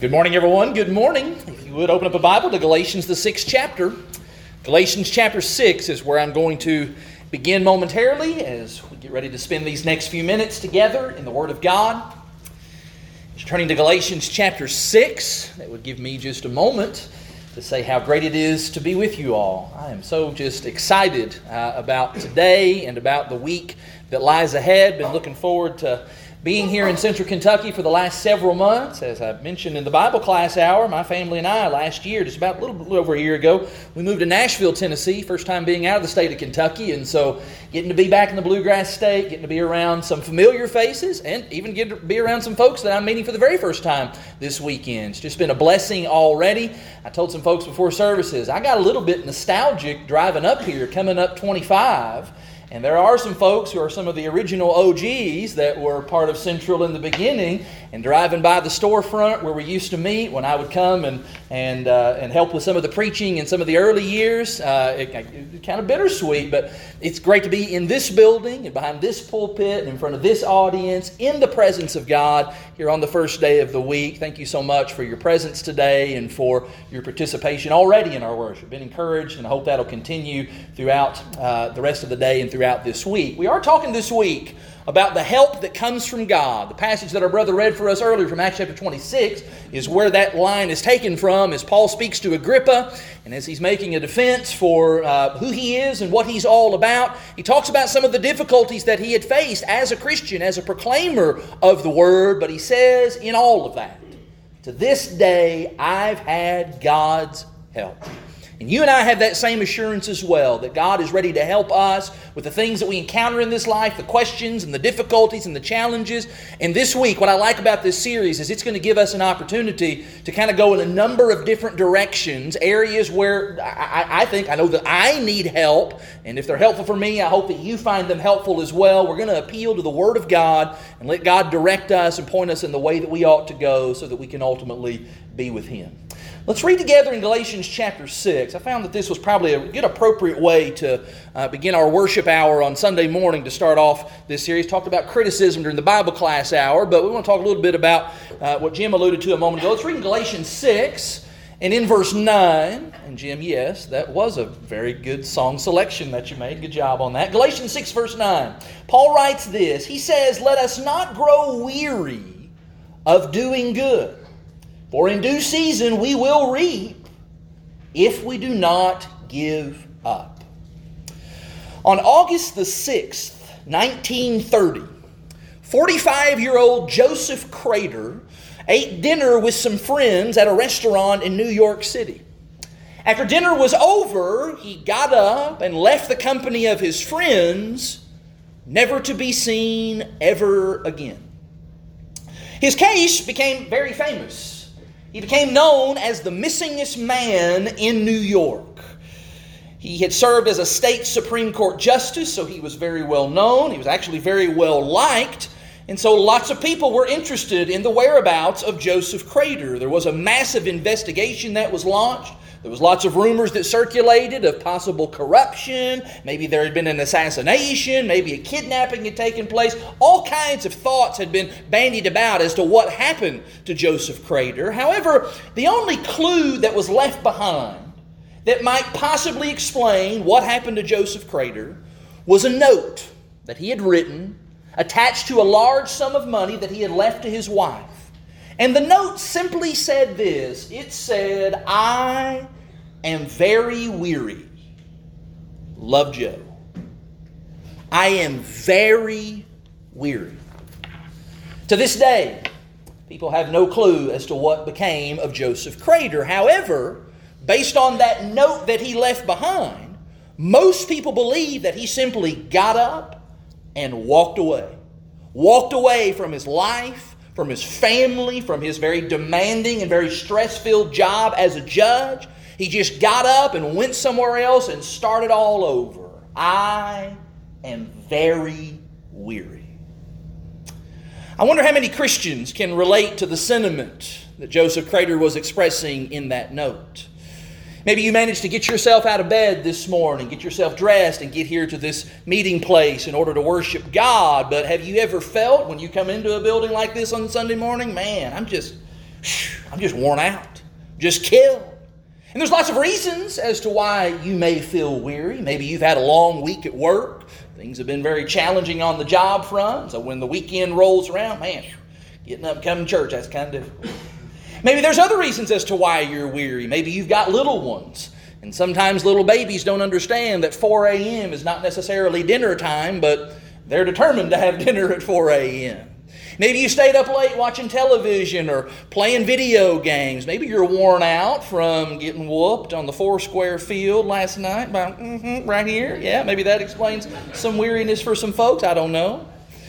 Good morning, everyone. Good morning. If you would open up a Bible to Galatians, the 6th chapter. Galatians chapter 6 is where I'm going to begin momentarily as we get ready to spend these next few minutes together in the Word of God. Just turning to Galatians chapter 6, that would give me just a moment to say how great it is to be with you all. I am so just excited about today and about the week that lies ahead. Been looking forward to being here in Central Kentucky for the last several months. As I mentioned in the Bible class hour, my family and I last year, just about a little over a year ago, we moved to Nashville, Tennessee, first time being out of the state of Kentucky, and so getting to be back in the Bluegrass State, getting to be around some familiar faces, and even getting to be around some folks that I'm meeting for the very first time this weekend. It's just been a blessing already. I told some folks before services, I got a little bit nostalgic driving up here, coming up 25, and there are some folks who are some of the original OGs that were part of Central in the beginning, and driving by the storefront where we used to meet when I would come and help with some of the preaching in some of the early years. It kind of bittersweet, but it's great to be in this building and behind this pulpit and in front of this audience in the presence of God here on the first day of the week. Thank you so much for your presence today and for your participation already in our worship. Been encouraged, and I hope that'll continue throughout the rest of the day and throughout this week. We are talking this week about the help that comes from God. The passage that our brother read for us earlier from Acts chapter 26 is where that line is taken from as Paul speaks to Agrippa, and as he's making a defense for who he is and what he's all about. He talks about some of the difficulties that he had faced as a Christian, as a proclaimer of the Word, but he says in all of that, to this day I've had God's help. And you and I have that same assurance as well, that God is ready to help us with the things that we encounter in this life, the questions and the difficulties and the challenges. And this week, what I like about this series is it's going to give us an opportunity to kind of go in a number of different directions, areas where I know that I need help. And if they're helpful for me, I hope that you find them helpful as well. We're going to appeal to the Word of God and let God direct us and point us in the way that we ought to go so that we can ultimately be with Him. Let's read together in Galatians chapter 6. I found that this was probably a good, appropriate way to begin our worship hour on Sunday morning to start off this series. Talked about criticism during the Bible class hour, but we want to talk a little bit about what Jim alluded to a moment ago. Let's read in Galatians 6 and in verse 9. And Jim, yes, that was a very good song selection that you made. Good job on that. Galatians 6 verse 9. Paul writes this. He says, "Let us not grow weary of doing good. For in due season we will reap if we do not give up." On August the 6th, 1930, 45-year-old Joseph Crater ate dinner with some friends at a restaurant in New York City. After dinner was over, he got up and left the company of his friends, never to be seen ever again. His case became very famous. He became known as the missingest man in New York. He had served as a state Supreme Court justice, so he was very well known. He was actually very well liked. And so lots of people were interested in the whereabouts of Joseph Crater. There was a massive investigation that was launched. There was lots of rumors that circulated of possible corruption. Maybe there had been an assassination. Maybe a kidnapping had taken place. All kinds of thoughts had been bandied about as to what happened to Joseph Crater. However, the only clue that was left behind that might possibly explain what happened to Joseph Crater was a note that he had written attached to a large sum of money that he had left to his wife. And the note simply said this. It said, "I am very weary. Love, Joe." I am very weary. To this day, people have no clue as to what became of Joseph Crater. However, based on that note that he left behind, most people believe that he simply got up and walked away. Walked away from his life, from his family, from his very demanding and very stress-filled job as a judge. He just got up and went somewhere else and started all over. I am very weary. I wonder how many Christians can relate to the sentiment that Joseph Crater was expressing in that note. Maybe you managed to get yourself out of bed this morning, get yourself dressed, and get here to this meeting place in order to worship God. But have you ever felt when you come into a building like this on Sunday morning, man, I'm just I'm just worn out, just killed. And there's lots of reasons as to why you may feel weary. Maybe you've had a long week at work. Things have been very challenging on the job front. So when the weekend rolls around, man, getting up and coming to church, that's kind of difficult. Maybe there's other reasons as to why you're weary. Maybe you've got little ones. And sometimes little babies don't understand that 4 a.m. is not necessarily dinner time, but they're determined to have dinner at 4 a.m. Maybe you stayed up late watching television or playing video games. Maybe you're worn out from getting whooped on the Foursquare field last night right here. Yeah, maybe that explains some weariness for some folks. I don't know.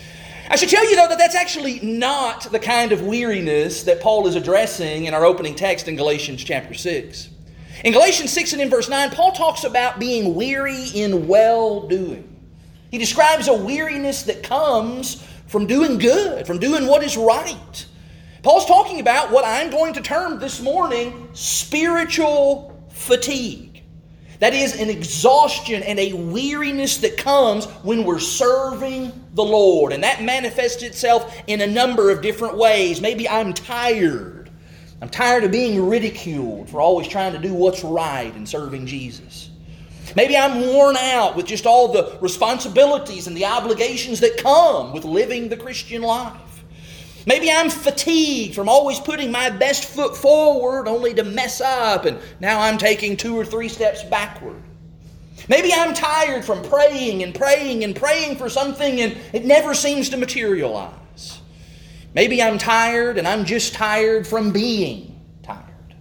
I should tell you, though, that that's actually not the kind of weariness that Paul is addressing in our opening text in Galatians chapter 6. In Galatians 6 and in verse 9, Paul talks about being weary in well-doing. He describes a weariness that comes from doing good, from doing what is right. Paul's talking about what I'm going to term this morning spiritual fatigue. That is an exhaustion and a weariness that comes when we're serving the Lord. And that manifests itself in a number of different ways. Maybe I'm tired. I'm tired of being ridiculed for always trying to do what's right in serving Jesus. Maybe I'm worn out with just all the responsibilities and the obligations that come with living the Christian life. Maybe I'm fatigued from always putting my best foot forward only to mess up, and now I'm taking 2 or 3 steps backward. Maybe I'm tired from praying and praying and praying for something and it never seems to materialize. Maybe I'm tired and I'm just tired from being tired.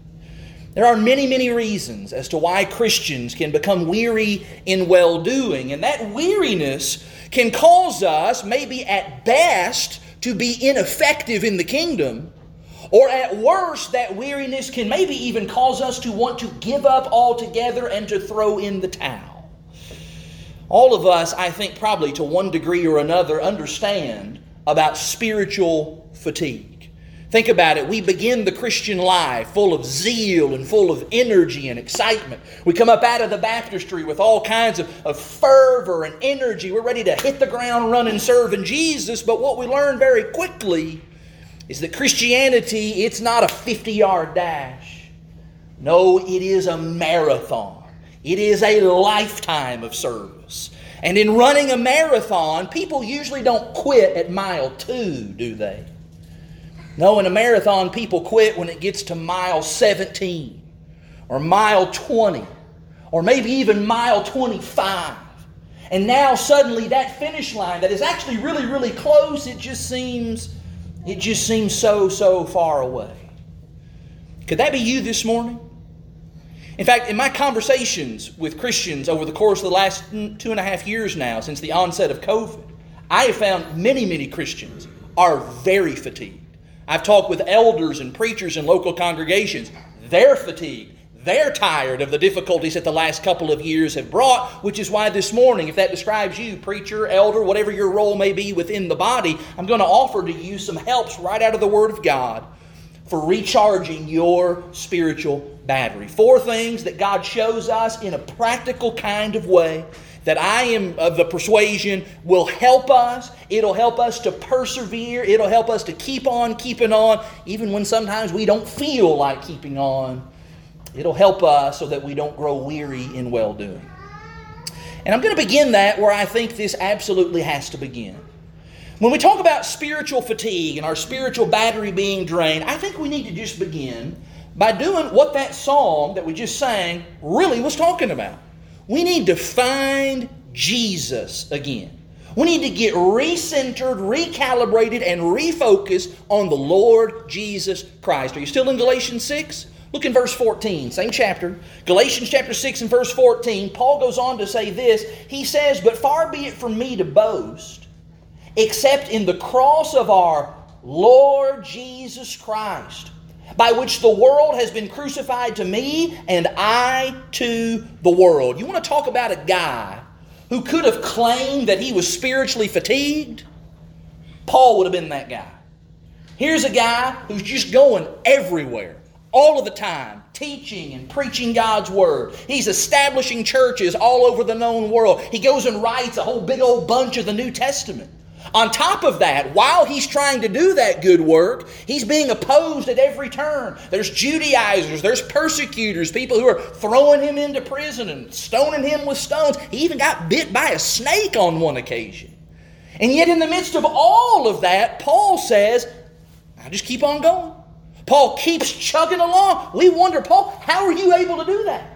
There are many, many reasons as to why Christians can become weary in well-doing, and that weariness can cause us, maybe at best, to be ineffective in the kingdom, or at worst, that weariness can maybe even cause us to want to give up altogether and to throw in the towel. All of us, I think, probably to one degree or another, understand about spiritual fatigue. Think about it. We begin the Christian life full of zeal and full of energy and excitement. We come up out of the baptistry with all kinds of fervor and energy. We're ready to hit the ground running serving Jesus. But what we learn very quickly is that Christianity, it's not a 50-yard dash. No, it is a marathon. It is a lifetime of service. And in running a marathon, people usually don't quit at mile 2, do they? No, in a marathon, people quit when it gets to mile 17 or mile 20 or maybe even mile 25. And now suddenly that finish line that is actually really, really close, it just seems so far away. Could that be you this morning? In fact, in my conversations with Christians over the course of the last 2.5 years now, since the onset of COVID, I have found many, many Christians are very fatigued. I've talked with elders and preachers in local congregations. They're fatigued. They're tired of the difficulties that the last couple of years have brought, which is why this morning, if that describes you, preacher, elder, whatever your role may be within the body, I'm going to offer to you some helps right out of the Word of God for recharging your spiritual battery. 4 things that God shows us in a practical kind of way that I am of the persuasion will help us. It'll help us to persevere. It'll help us to keep on keeping on, even when sometimes we don't feel like keeping on. It'll help us so that we don't grow weary in well-doing. And I'm going to begin that where I think this absolutely has to begin. When we talk about spiritual fatigue and our spiritual battery being drained, I think we need to just begin by doing what that song that we just sang really was talking about. We need to find Jesus again. We need to get recentered, recalibrated, and refocused on the Lord Jesus Christ. Are you still in Galatians 6? Look in verse 14, same chapter. Galatians chapter 6 and verse 14, Paul goes on to say this. He says, "But far be it from me to boast, except in the cross of our Lord Jesus Christ, by which the world has been crucified to me, and I to the world." You want to talk about a guy who could have claimed that he was spiritually fatigued? Paul would have been that guy. Here's a guy who's just going everywhere, all of the time, teaching and preaching God's Word. He's establishing churches all over the known world. He goes and writes a whole big old bunch of the New Testament. On top of that, while he's trying to do that good work, he's being opposed at every turn. There's Judaizers, there's persecutors, people who are throwing him into prison and stoning him with stones. He even got bit by a snake on one occasion. And yet in the midst of all of that, Paul says, I just keep on going. Paul keeps chugging along. We wonder, Paul, how are you able to do that?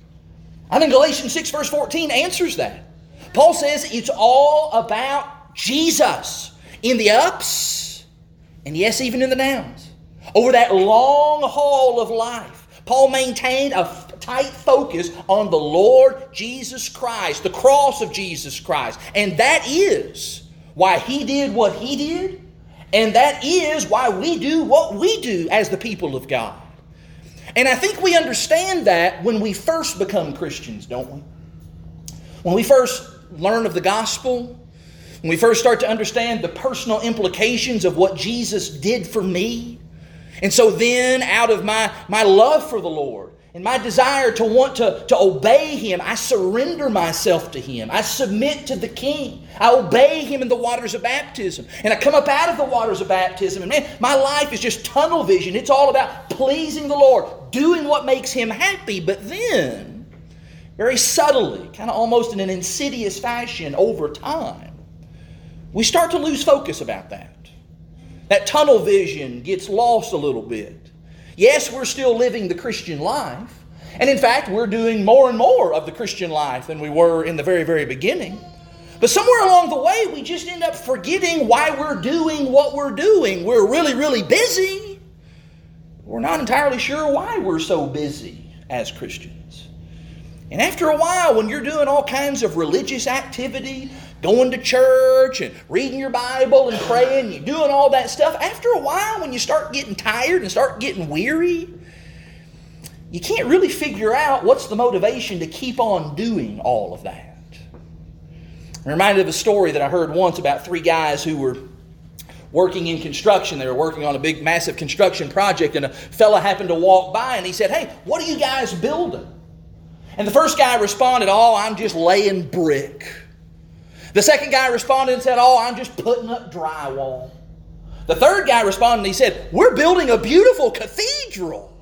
I think Galatians 6 verse 14 answers that. Paul says it's all about Jesus in the ups and yes, even in the downs. Over that long haul of life, Paul maintained a tight focus on the Lord Jesus Christ, the cross of Jesus Christ. And that is why he did what he did. And that is why we do what we do as the people of God. And I think we understand that when we first become Christians, don't we? When we first learn of the gospel, when we first start to understand the personal implications of what Jesus did for me. And so then, out of my love for the Lord and my desire to want to obey Him, I surrender myself to Him. I submit to the King. I obey Him in the waters of baptism. And I come up out of the waters of baptism. And man, my life is just tunnel vision. It's all about pleasing the Lord, doing what makes Him happy. But then, very subtly, kind of almost in an insidious fashion over time, we start to lose focus about that. That tunnel vision gets lost a little bit. Yes, we're still living the Christian life. And in fact, we're doing more and more of the Christian life than we were in the very, very beginning. But somewhere along the way, we just end up forgetting why we're doing what we're doing. We're really, really busy. We're not entirely sure why we're so busy as Christians. And after a while, when you're doing all kinds of religious activity, going to church and reading your Bible and praying, you're doing all that stuff, after a while, when you start getting tired and start getting weary, you can't really figure out what's the motivation to keep on doing all of that. I'm reminded of a story that I heard once about three guys who were working in construction. They were working on a big, massive construction project, and a fella happened to walk by, and he said, "Hey, what are you guys building?" And the first guy responded, "Oh, I'm just laying brick." The second guy responded and said, "Oh, I'm just putting up drywall." The third guy responded and he said, "We're building a beautiful cathedral."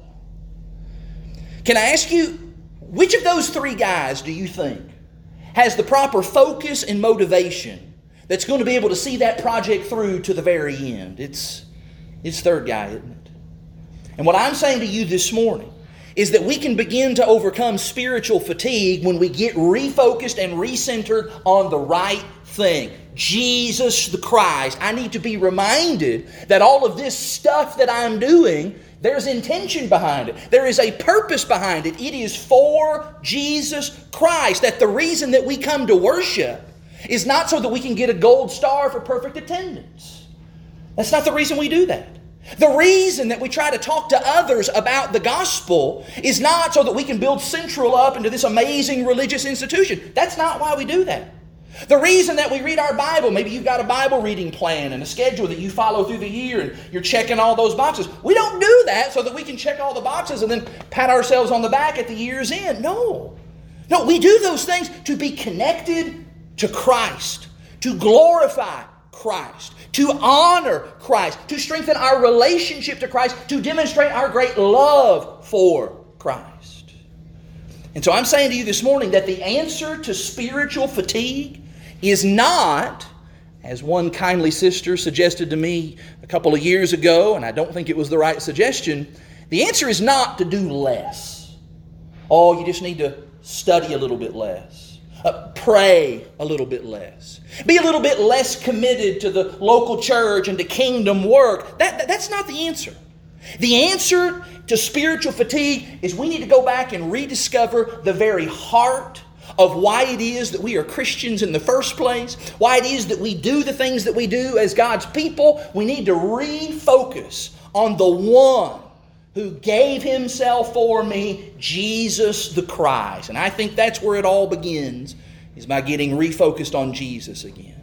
Can I ask you, which of those three guys do you think has the proper focus and motivation that's going to be able to see that project through to the very end? It's third guy, isn't it? And what I'm saying to you this morning is that we can begin to overcome spiritual fatigue when we get refocused and recentered on the right thing. Jesus the Christ. I need to be reminded that all of this stuff that I'm doing, there's intention behind it. There is a purpose behind it. It is for Jesus Christ. That the reason that we come to worship is not so that we can get a gold star for perfect attendance. That's not the reason we do that. The reason that we try to talk to others about the gospel is not so that we can build Central up into this amazing religious institution. That's not why we do that. The reason that we read our Bible, maybe you've got a Bible reading plan and a schedule that you follow through the year and you're checking all those boxes. We don't do that so that we can check all the boxes and then pat ourselves on the back at the year's end. No, we do those things to be connected to Christ, to glorify Christ, to honor Christ, to strengthen our relationship to Christ, to demonstrate our great love for Christ. And so I'm saying to you this morning that the answer to spiritual fatigue is not, as one kindly sister suggested to me a couple of years ago, and I don't think it was the right suggestion, the answer is not to do less. Oh, you just need to study a little bit less. Pray a little bit less. Be a little bit less committed to the local church and to kingdom work. That's not the answer. The answer to spiritual fatigue is we need to go back and rediscover the very heart of why it is that we are Christians in the first place, why it is that we do the things that we do as God's people. We need to refocus on the one who gave Himself for me, Jesus the Christ. And I think that's where it all begins, is by getting refocused on Jesus again.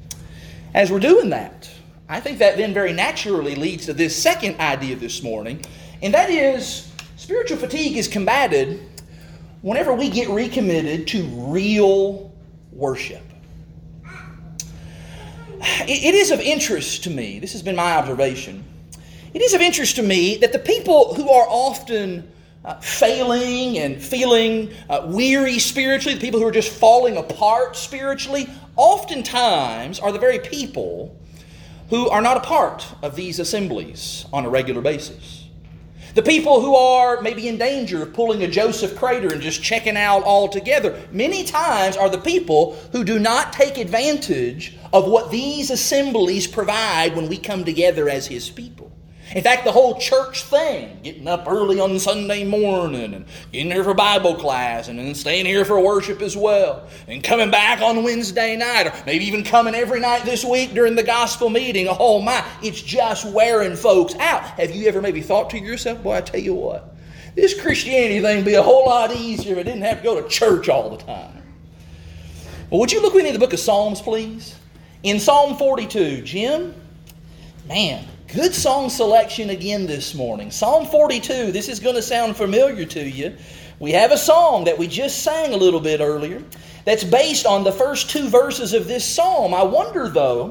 As we're doing that, I think that then very naturally leads to this second idea this morning, and that is spiritual fatigue is combated whenever we get recommitted to real worship. it is of interest to me, this has been my observation, it is of interest to me that the people who are often failing and feeling weary spiritually, the people who are just falling apart spiritually, oftentimes are the very people who are not a part of these assemblies on a regular basis. The people who are maybe in danger of pulling a Joseph Crater and just checking out altogether, many times are the people who do not take advantage of what these assemblies provide when we come together as His people. In fact, the whole church thing, getting up early on Sunday morning and getting here for Bible class and then staying here for worship as well and coming back on Wednesday night or maybe even coming every night this week during the gospel meeting, oh my, it's just wearing folks out. Have you ever maybe thought to yourself, boy, I tell you what, this Christianity thing would be a whole lot easier if I didn't have to go to church all the time. Well, would you look with me in the book of Psalms, please? In Psalm 42, Jim, man, good song selection again this morning. Psalm 42, this is going to sound familiar to you. We have a song that we just sang a little bit earlier that's based on the first two verses of this psalm. I wonder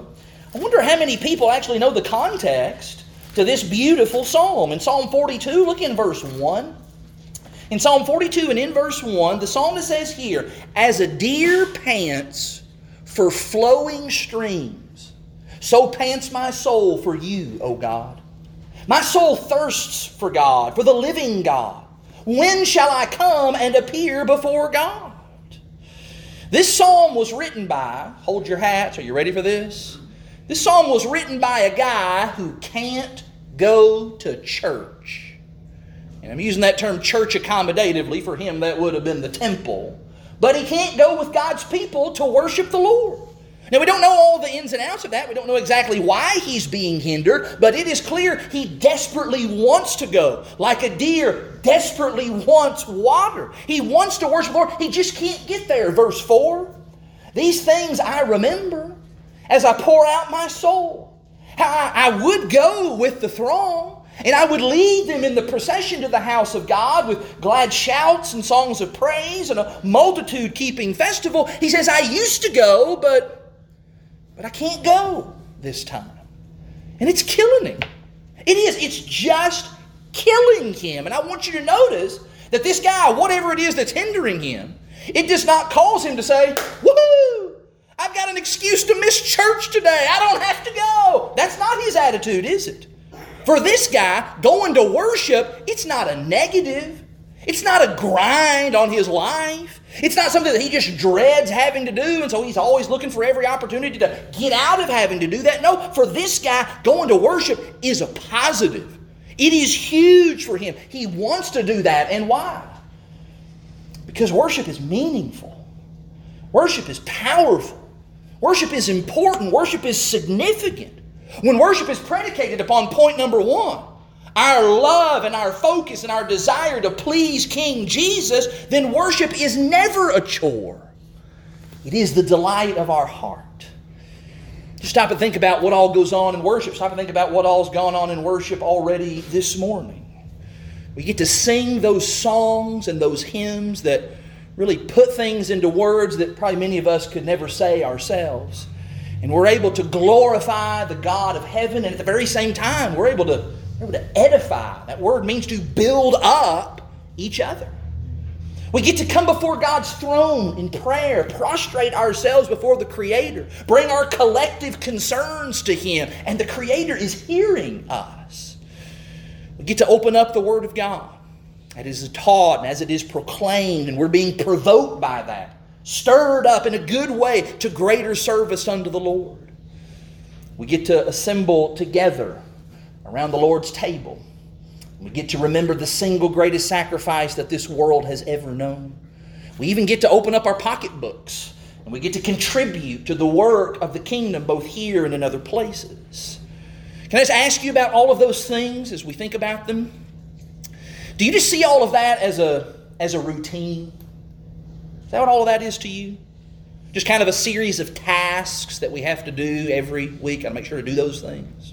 how many people actually know the context to this beautiful psalm. In Psalm 42, look in verse 1. In Psalm 42 and in verse 1, the psalmist says here, "As a deer pants for flowing streams, so pants my soul for you, O God. My soul thirsts for God, for the living God. When shall I come and appear before God?" This psalm was written by, hold your hats, are you ready for this? This psalm was written by a guy who can't go to church. And I'm using that term church accommodatively. For him, that would have been the temple. But he can't go with God's people to worship the Lord. Now, we don't know all the ins and outs of that. We don't know exactly why he's being hindered, but it is clear he desperately wants to go. Like a deer desperately wants water. He wants to worship the Lord. He just can't get there. Verse 4, "These things I remember as I pour out my soul. How I would go with the throng, and I would lead them in the procession to the house of God with glad shouts and songs of praise and a multitude keeping festival." He says, I used to go, but I can't go this time. And it's killing him. It is. It's just killing him. And I want you to notice that this guy, whatever it is that's hindering him, it does not cause him to say, woohoo, I've got an excuse to miss church today. I don't have to go. That's not his attitude, is it? For this guy, going to worship, it's not a negative. It's not a grind on his life. It's not something that he just dreads having to do, and so he's always looking for every opportunity to get out of having to do that. No, for this guy, going to worship is a positive. It is huge for him. He wants to do that. And why? Because worship is meaningful. Worship is powerful. Worship is important. Worship is significant. When worship is predicated upon point number 1, our love and our focus and our desire to please King Jesus, then worship is never a chore. It is the delight of our heart. Just stop and think about what all goes on in worship. Stop and think about what all's gone on in worship already this morning. We get to sing those songs and those hymns that really put things into words that probably many of us could never say ourselves. And we're able to glorify the God of heaven, and at the very same time, we're able to edify. That word means to build up each other. We get to come before God's throne in prayer, prostrate ourselves before the Creator, bring our collective concerns to Him, and the Creator is hearing us. We get to open up the Word of God as it is taught and as it is proclaimed, and we're being provoked by that, stirred up in a good way to greater service unto the Lord. We get to assemble together around the Lord's table. We get to remember the single greatest sacrifice that this world has ever known. We even get to open up our pocketbooks, and we get to contribute to the work of the kingdom both here and in other places. Can I just ask you about all of those things as we think about them? Do you just see all of that as a routine? Is that what all of that is to you? Just kind of a series of tasks that we have to do every week. Got to make sure to do those things.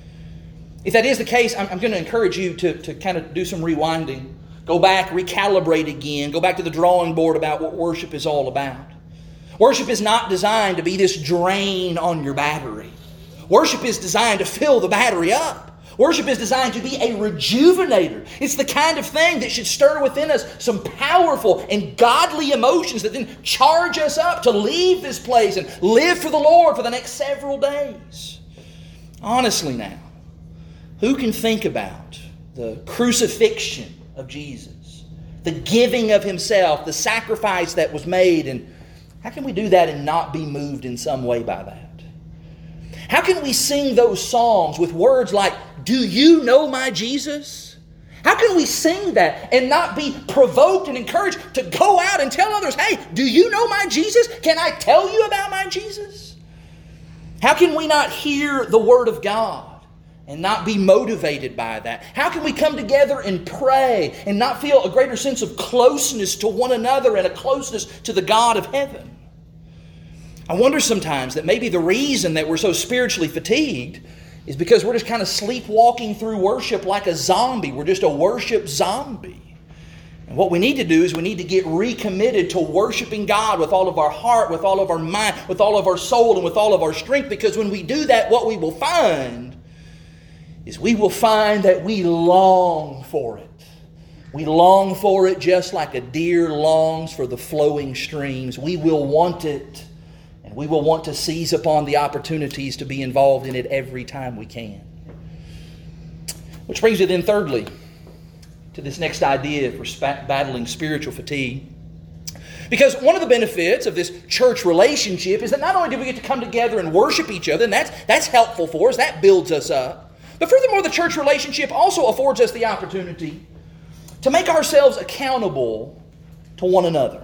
If that is the case, I'm going to encourage you to kind of do some rewinding. Go back, recalibrate again. Go back to the drawing board about what worship is all about. Worship is not designed to be this drain on your battery. Worship is designed to fill the battery up. Worship is designed to be a rejuvenator. It's the kind of thing that should stir within us some powerful and godly emotions that then charge us up to leave this place and live for the Lord for the next several days. Honestly now, who can think about the crucifixion of Jesus, the giving of Himself, the sacrifice that was made, and how can we do that and not be moved in some way by that? How can we sing those songs with words like, "Do you know my Jesus?" How can we sing that and not be provoked and encouraged to go out and tell others, "Hey, do you know my Jesus? Can I tell you about my Jesus?" How can we not hear the Word of God and not be motivated by that? How can we come together and pray and not feel a greater sense of closeness to one another and a closeness to the God of heaven? I wonder sometimes that maybe the reason that we're so spiritually fatigued is because we're just kind of sleepwalking through worship like a zombie. We're just a worship zombie. And what we need to do is we need to get recommitted to worshiping God with all of our heart, with all of our mind, with all of our soul, and with all of our strength. Because when we do that, what we will find is we will find that we long for it. We long for it just like a deer longs for the flowing streams. We will want it. And we will want to seize upon the opportunities to be involved in it every time we can. Which brings me then thirdly to this next idea for battling spiritual fatigue. Because one of the benefits of this church relationship is that not only do we get to come together and worship each other, and that's helpful for us, that builds us up, but furthermore, the church relationship also affords us the opportunity to make ourselves accountable to one another.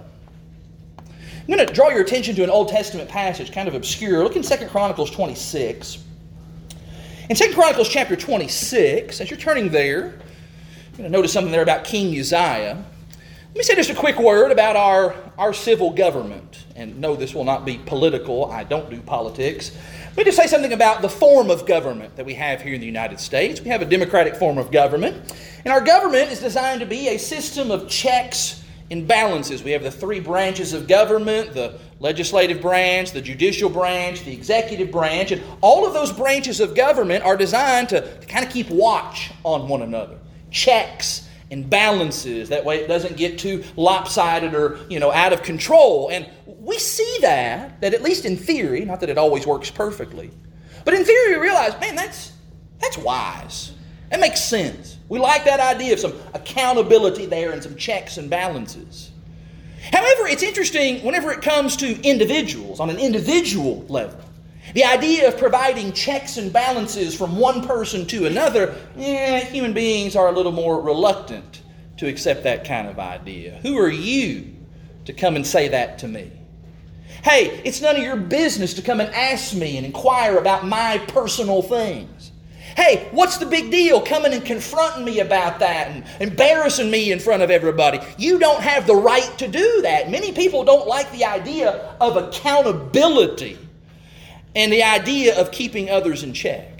I'm going to draw your attention to an Old Testament passage, kind of obscure. Look in 2 Chronicles 26. In 2 Chronicles chapter 26, as you're turning there, you're going to notice something there about King Uzziah. Let me say just a quick word about our civil government. And no, this will not be political. I don't do politics. Let me just say something about the form of government that we have here in the United States. We have a democratic form of government. And our government is designed to be a system of checks and balances. We have the three branches of government, the legislative branch, the judicial branch, the executive branch, and all of those branches of government are designed to kind of keep watch on one another. Checks and balances. That way it doesn't get too lopsided or, out of control. And we see that at least in theory, not that it always works perfectly, but in theory we realize, man, that's wise. That makes sense. We like that idea of some accountability there and some checks and balances. However, it's interesting whenever it comes to individuals, on an individual level. The idea of providing checks and balances from one person to another, human beings are a little more reluctant to accept that kind of idea. Who are you to come and say that to me? Hey, it's none of your business to come and ask me and inquire about my personal things. Hey, what's the big deal coming and confronting me about that and embarrassing me in front of everybody? You don't have the right to do that. Many people don't like the idea of accountability and the idea of keeping others in check.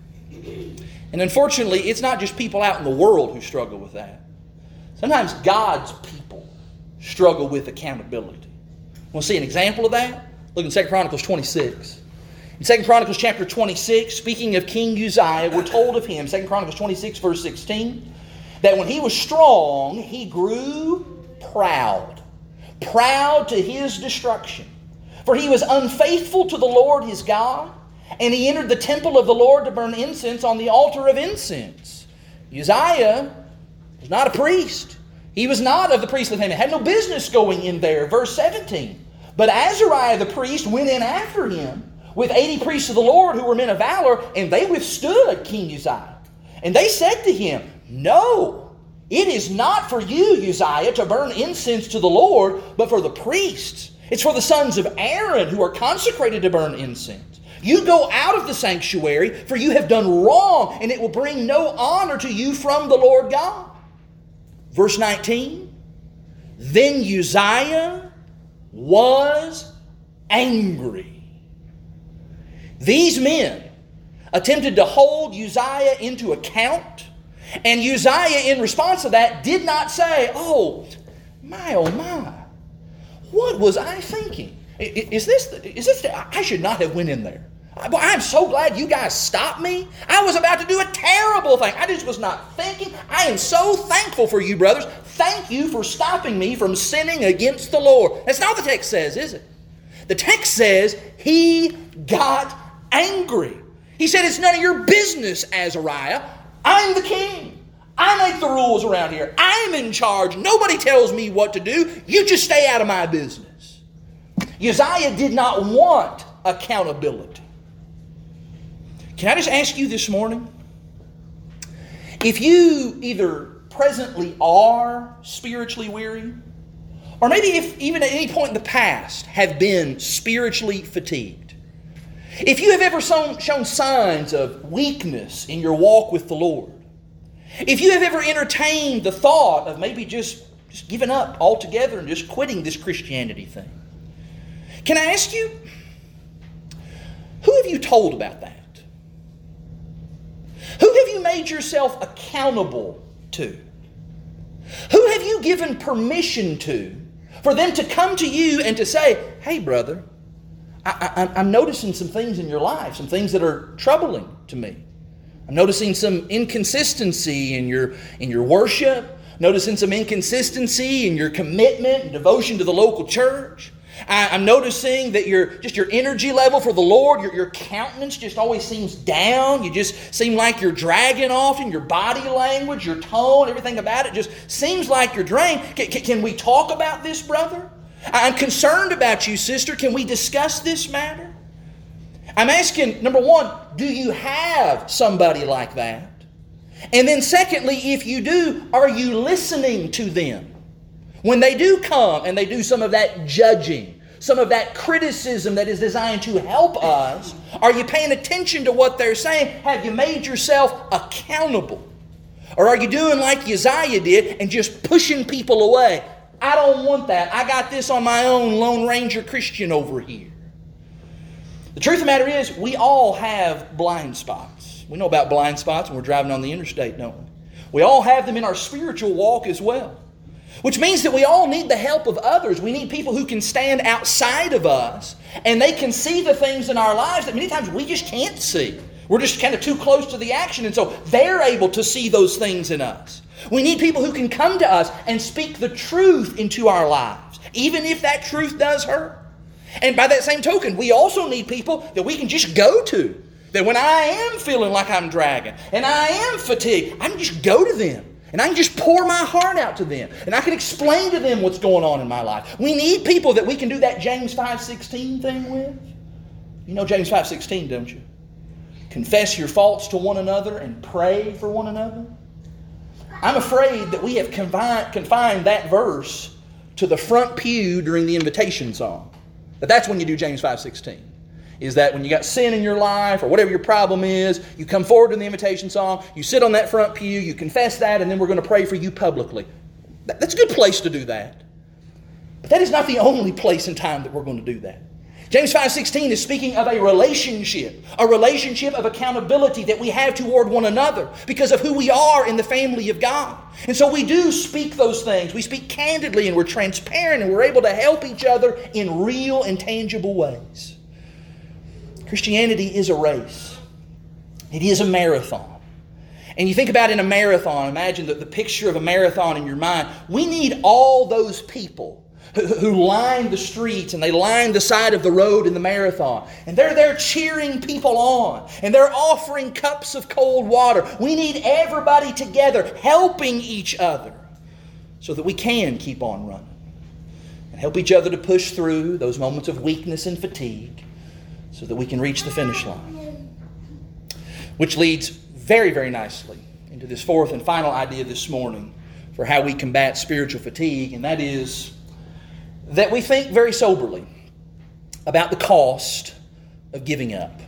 And unfortunately, it's not just people out in the world who struggle with that. Sometimes God's people struggle with accountability. Want to see an example of that? Look in 2 Chronicles 26. In 2 Chronicles chapter 26, speaking of King Uzziah, we're told of him, 2 Chronicles 26 verse 16, that when he was strong, he grew proud. Proud to his destruction. For he was unfaithful to the Lord his God, and he entered the temple of the Lord to burn incense on the altar of incense. Uzziah was not a priest. He was not of the priestly family. Had no business going in there. Verse 17. But Azariah the priest went in after him with 80 priests of the Lord who were men of valor, and they withstood King Uzziah. And they said to him, "No, it is not for you, Uzziah, to burn incense to the Lord, but for the priests. It's for the sons of Aaron who are consecrated to burn incense. You go out of the sanctuary, for you have done wrong, and it will bring no honor to you from the Lord God." Verse 19, Then Uzziah was angry. These men attempted to hold Uzziah into account, and Uzziah, in response to that, did not say, oh my, what was I thinking? Is this I should not have went in there. I'm so glad you guys stopped me. I was about to do a terrible thing. I just was not thinking. I am so thankful for you, brothers. Thank you for stopping me from sinning against the Lord. That's not what the text says, is it? The text says he got angry. He said, it's none of your business, Azariah. I'm the king. I make the rules around here. I'm in charge. Nobody tells me what to do. You just stay out of my business. Uzziah did not want accountability. Can I just ask you this morning? If you either presently are spiritually weary, or maybe if even at any point in the past have been spiritually fatigued, if you have ever shown signs of weakness in your walk with the Lord, if you have ever entertained the thought of maybe just giving up altogether and just quitting this Christianity thing, can I ask you, who have you told about that? Who have you made yourself accountable to? Who have you given permission to for them to come to you and to say, hey, brother, I'm noticing some things in your life, some things that are troubling to me. I'm noticing some inconsistency in your worship, noticing some inconsistency in your commitment and devotion to the local church. I'm noticing that your energy level for the Lord, your countenance just always seems down. You just seem like you're dragging often. Your body language, your tone, everything about it just seems like you're drained. Can we talk about this, brother? I'm concerned about you, sister. Can we discuss this matter? I'm asking, number one, do you have somebody like that? And then secondly, if you do, are you listening to them? When they do come and they do some of that judging, some of that criticism that is designed to help us, are you paying attention to what they're saying? Have you made yourself accountable? Or are you doing like Uzziah did and just pushing people away? I don't want that. I got this on my own, Lone Ranger Christian over here. The truth of the matter is, we all have blind spots. We know about blind spots when we're driving on the interstate, don't we? We all have them in our spiritual walk as well. Which means that we all need the help of others. We need people who can stand outside of us and they can see the things in our lives that many times we just can't see. We're just kind of too close to the action, and so they're able to see those things in us. We need people who can come to us and speak the truth into our lives, even if that truth does hurt. And by that same token, we also need people that we can just go to. That when I am feeling like I'm dragging and I am fatigued, I can just go to them. And I can just pour my heart out to them. And I can explain to them what's going on in my life. We need people that we can do that James 5:16 thing with. You know James 5:16, don't you? Confess your faults to one another and pray for one another. I'm afraid that we have confined that verse to the front pew during the invitation song. But that's when you do James 5:16. Is that when you got sin in your life or whatever your problem is, you come forward in the invitation song, you sit on that front pew, you confess that, and then we're going to pray for you publicly. That's a good place to do that. But that is not the only place and time that we're going to do that. James 5:16 is speaking of a relationship of accountability that we have toward one another because of who we are in the family of God. And so we do speak those things. We speak candidly and we're transparent and we're able to help each other in real and tangible ways. Christianity is a race. It is a marathon. And you think about in a marathon, imagine the picture of a marathon in your mind. We need all those people who line the streets and they line the side of the road in the marathon. And they're there cheering people on. And they're offering cups of cold water. We need everybody together helping each other so that we can keep on running. And help each other to push through those moments of weakness and fatigue so that we can reach the finish line. Which leads very, very nicely into this fourth and final idea this morning for how we combat spiritual fatigue, and that is that we think very soberly about the cost of giving up.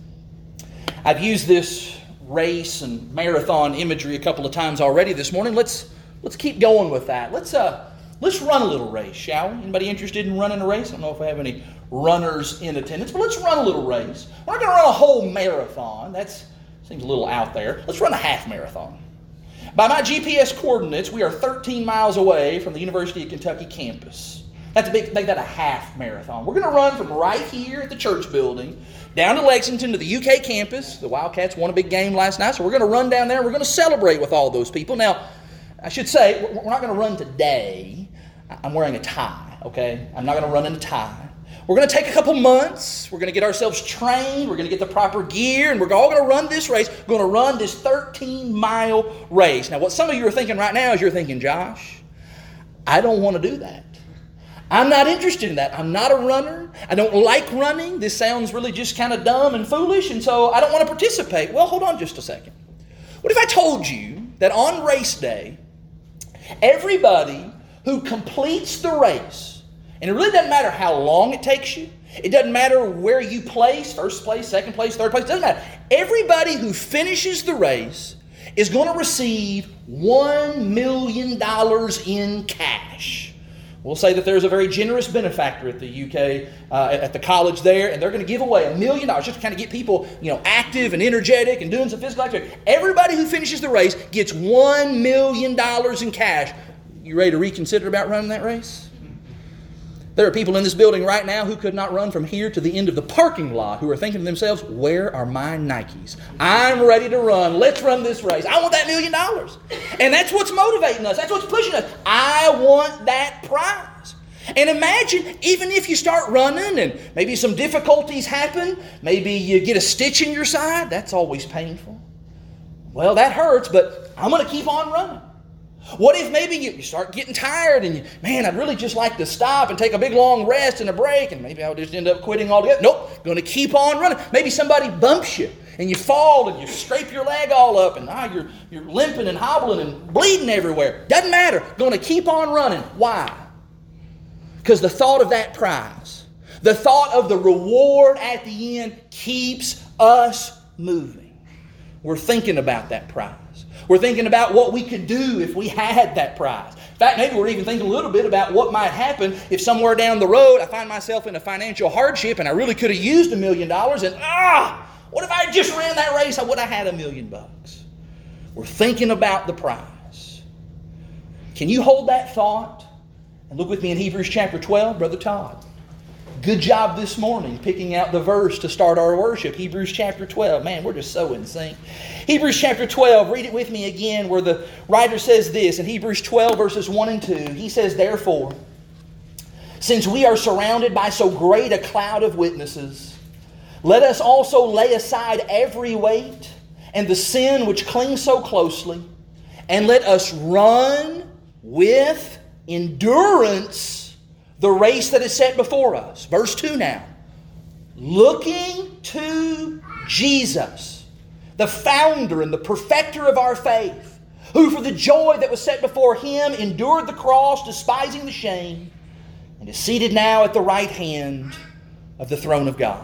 I've used this race and marathon imagery a couple of times already this morning. Let's keep going with that. Let's run a little race, shall we? Anybody interested in running a race? I don't know if I have any runners in attendance, but let's run a little race. We're not going to run a whole marathon. That seems a little out there. Let's run a half marathon. By my GPS coordinates, we are 13 miles away from the University of Kentucky campus. Make that a half marathon. We're going to run from right here at the church building down to Lexington to the UK campus. The Wildcats won a big game last night, so we're going to run down there. We're going to celebrate with all those people. Now, I should say, we're not going to run today. I'm wearing a tie, okay? I'm not going to run in a tie. We're going to take a couple months. We're going to get ourselves trained. We're going to get the proper gear, and we're all going to run this race. We're going to run this 13-mile race. Now, what some of you are thinking right now is you're thinking, Josh, I don't want to do that. I'm not interested in that. I'm not a runner. I don't like running. This sounds really just kind of dumb and foolish, and so I don't want to participate. Well, hold on just a second. What if I told you that on race day, everybody who completes the race, and it really doesn't matter how long it takes you, it doesn't matter where you place, first place, second place, third place, it doesn't matter. Everybody who finishes the race is going to receive $1 million in cash. We'll say that there's a very generous benefactor at the UK, at the college there, and they're going to give away $1 million just to kind of get people, active and energetic and doing some physical activity. Everybody who finishes the race gets $1 million in cash. You ready to reconsider about running that race? There are people in this building right now who could not run from here to the end of the parking lot who are thinking to themselves, where are my Nikes? I'm ready to run. Let's run this race. I want that $1 million. And that's what's motivating us. That's what's pushing us. I want that prize. And imagine, even if you start running and maybe some difficulties happen, maybe you get a stitch in your side, that's always painful. Well, that hurts, but I'm going to keep on running. What if maybe you start getting tired and I'd really just like to stop and take a big long rest and a break, and maybe I'll just end up quitting altogether. Nope, going to keep on running. Maybe somebody bumps you and you fall and you scrape your leg all up and you're limping and hobbling and bleeding everywhere. Doesn't matter. Going to keep on running. Why? Because the thought of that prize, the thought of the reward at the end keeps us moving. We're thinking about that prize. We're thinking about what we could do if we had that prize. In fact, maybe we're even thinking a little bit about what might happen if somewhere down the road I find myself in a financial hardship and I really could have used $1 million and what if I just ran that race? I would have had $1 million. We're thinking about the prize. Can you hold that thought and look with me in Hebrews chapter 12, Brother Todd? Good job this morning picking out the verse to start our worship. Hebrews chapter 12. Man, we're just so in sync. Hebrews chapter 12, read it with me again, where the writer says this in Hebrews 12 verses 1 and 2. He says, therefore, since we are surrounded by so great a cloud of witnesses, let us also lay aside every weight and the sin which clings so closely, and let us run with endurance the race that is set before us. Verse 2 now. Looking to Jesus, the founder and the perfecter of our faith, who for the joy that was set before Him endured the cross, despising the shame, and is seated now at the right hand of the throne of God.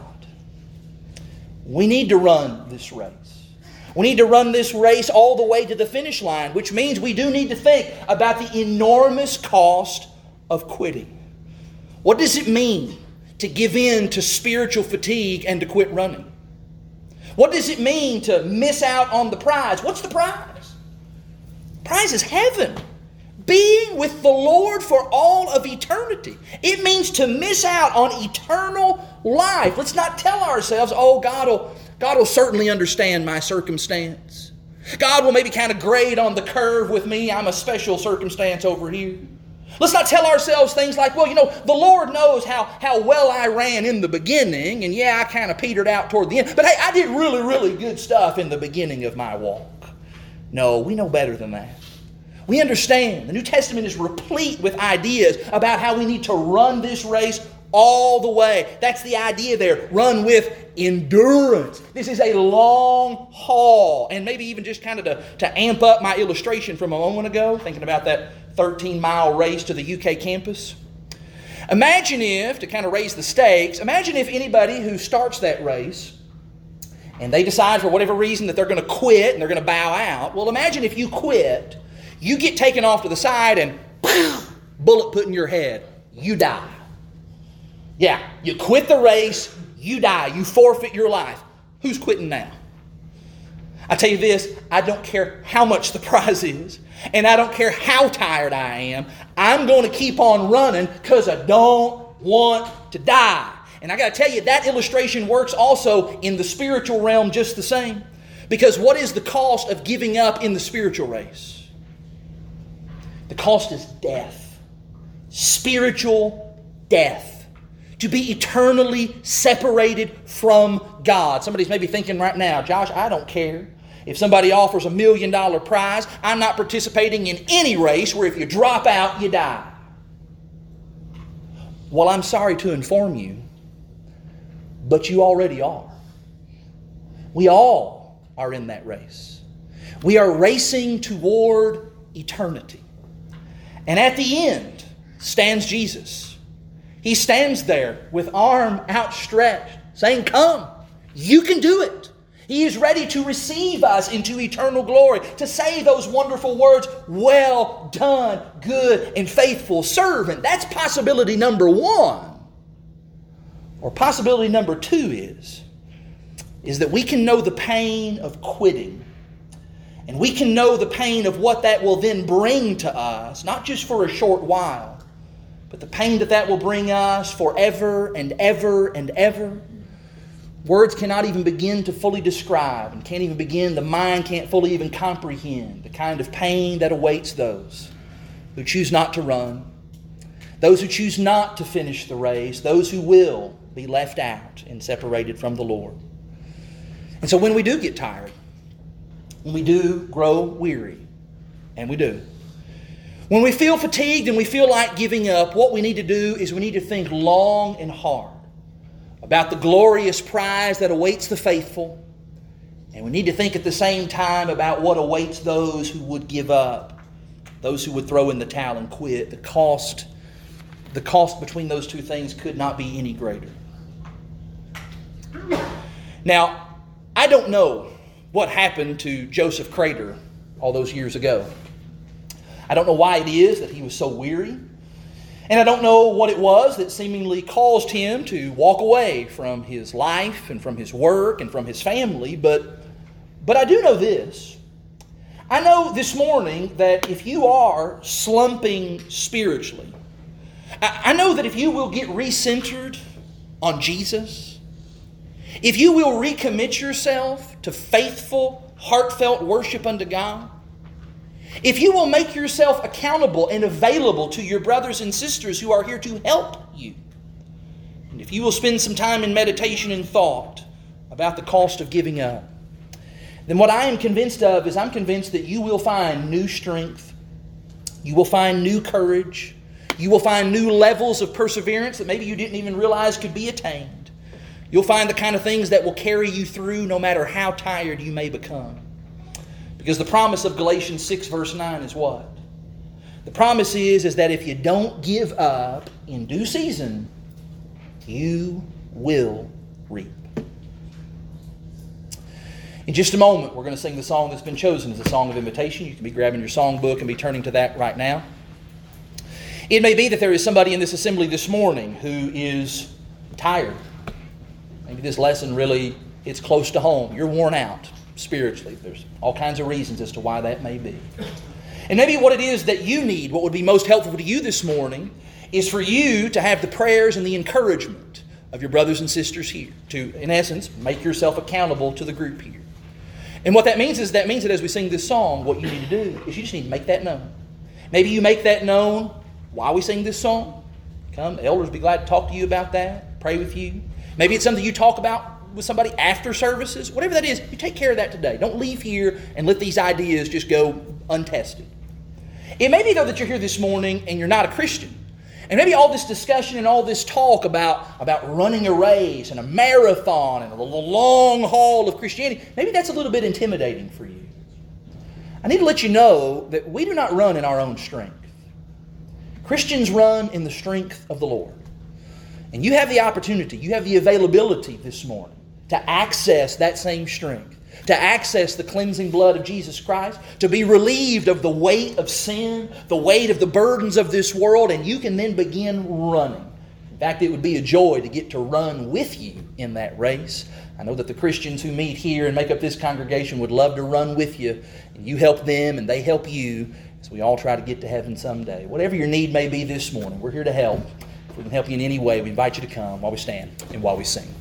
We need to run this race. We need to run this race all the way to the finish line, which means we do need to think about the enormous cost of quitting. What does it mean to give in to spiritual fatigue and to quit running? What does it mean to miss out on the prize? What's the prize? The prize is heaven. Being with the Lord for all of eternity. It means to miss out on eternal life. Let's not tell ourselves, God will certainly understand my circumstance. God will maybe kind of grade on the curve with me. I'm a special circumstance over here. Let's not tell ourselves things like, the Lord knows how well I ran in the beginning, and I kind of petered out toward the end. But hey, I did really, really good stuff in the beginning of my walk. No, we know better than that. We understand. The New Testament is replete with ideas about how we need to run this race all the way. That's the idea there. Run with endurance. This is a long haul. And maybe even just kind of to amp up my illustration from a moment ago, thinking about that 13-mile race to the UK campus. Imagine if, to kind of raise the stakes, imagine if anybody who starts that race and they decide for whatever reason that they're going to quit and they're going to bow out. Well, imagine if you quit, you get taken off to the side and bullet put in your head. You die. Yeah, you quit the race, you die. You forfeit your life. Who's quitting now? I tell you this, I don't care how much the prize is, and I don't care how tired I am. I'm going to keep on running because I don't want to die. And I got to tell you, that illustration works also in the spiritual realm just the same. Because what is the cost of giving up in the spiritual race? The cost is death. Spiritual death. To be eternally separated from God. Somebody's maybe thinking right now, Josh, I don't care. If somebody offers $1 million prize, I'm not participating in any race where if you drop out, you die. Well, I'm sorry to inform you, but you already are. We all are in that race. We are racing toward eternity. And at the end stands Jesus. He stands there with arm outstretched, saying, come, you can do it. He is ready to receive us into eternal glory, to say those wonderful words, well done, good and faithful servant. That's possibility number one. Or possibility number two is that we can know the pain of quitting. And we can know the pain of what that will then bring to us, not just for a short while, but the pain that will bring us forever and ever and ever. Words cannot even begin to fully describe and the mind can't fully even comprehend the kind of pain that awaits those who choose not to run, those who choose not to finish the race, those who will be left out and separated from the Lord. And so when we do get tired, when we do grow weary, and we do, when we feel fatigued and we feel like giving up, what we need to do is we need to think long and hard about the glorious prize that awaits the faithful. And we need to think at the same time about what awaits those who would give up, those who would throw in the towel and quit. The cost between those two things could not be any greater. Now, I don't know what happened to Joseph Crater all those years ago. I don't know why it is that he was so weary. And I don't know what it was that seemingly caused him to walk away from his life and from his work and from his family. But I do know this. I know this morning that if you are slumping spiritually, I know that if you will get recentered on Jesus, if you will recommit yourself to faithful, heartfelt worship unto God, if you will make yourself accountable and available to your brothers and sisters who are here to help you, and if you will spend some time in meditation and thought about the cost of giving up, then what I am convinced of is I'm convinced that you will find new strength, you will find new courage, you will find new levels of perseverance that maybe you didn't even realize could be attained. You'll find the kind of things that will carry you through no matter how tired you may become. Because the promise of Galatians 6 verse 9 is what? The promise is that if you don't give up in due season, you will reap. In just a moment, we're going to sing the song that's been chosen as a song of invitation. You can be grabbing your songbook and be turning to that right now. It may be that there is somebody in this assembly this morning who is tired. Maybe this lesson really, it's close to home. You're worn out spiritually. There's all kinds of reasons as to why that may be. And maybe what it is that you need, what would be most helpful to you this morning, is for you to have the prayers and the encouragement of your brothers and sisters here to, in essence, make yourself accountable to the group here. And what that means is that as we sing this song, what you need to do is you just need to make that known. Maybe you make that known while we sing this song. Come, the elders will be glad to talk to you about that, pray with you. Maybe it's something you talk about with somebody after services. Whatever that is, you take care of that today. Don't leave here and let these ideas just go untested. It may be, though, that you're here this morning and you're not a Christian. And maybe all this discussion and all this talk about running a race and a marathon and the long haul of Christianity, maybe that's a little bit intimidating for you. I need to let you know that we do not run in our own strength. Christians run in the strength of the Lord. And you have the opportunity, you have the availability this morning to access that same strength, to access the cleansing blood of Jesus Christ, to be relieved of the weight of sin, the weight of the burdens of this world, and you can then begin running. In fact, it would be a joy to get to run with you in that race. I know that the Christians who meet here and make up this congregation would love to run with you, and you help them and they help you as we all try to get to heaven someday. Whatever your need may be this morning, we're here to help. If If we can help you in any way, we invite you to come while we stand and while we sing.